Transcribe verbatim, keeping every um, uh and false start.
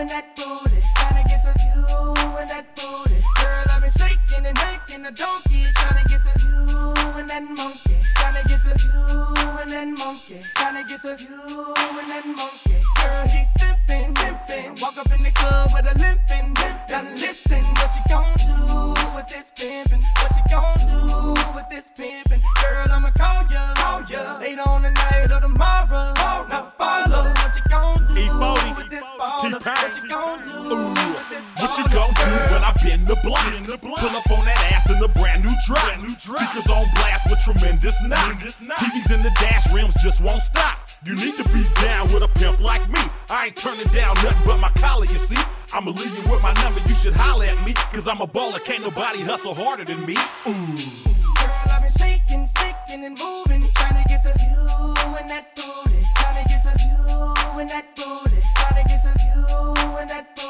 and that booty. Tryna get to you and that booty. Girl, I've been shaking and making a donkey. Tryna get to you and that monkey. Tryna get to you and that monkey. Tryna get to you and that monkey. Girl, he's simping, simping. Walk up in the club with a limping. Now listen, what you gon' do with this pimpin'? What you gon' do with this pimpin'? Girl, I'ma call ya, call ya later on tonight or tomorrow. Now follow what you gon' do E forty, with this baller. What you gon' do Ooh. with this What you baller? gon' do when I bend the block? Pull up on that ass in a brand new drop. Speakers on blast with tremendous knock. T Vs in the dash rims just won't stop. You need to be down with a pimp like me. I ain't turning down nothing but my collar, you see. I'ma leave you with my number, you should holler at me. Cause I'm a baller, can't nobody hustle harder than me. Ooh. Girl, I've been shaking, sticking and moving. Tryna get to you and that booty. Tryna get to you and that booty. Tryna get to you and that booty.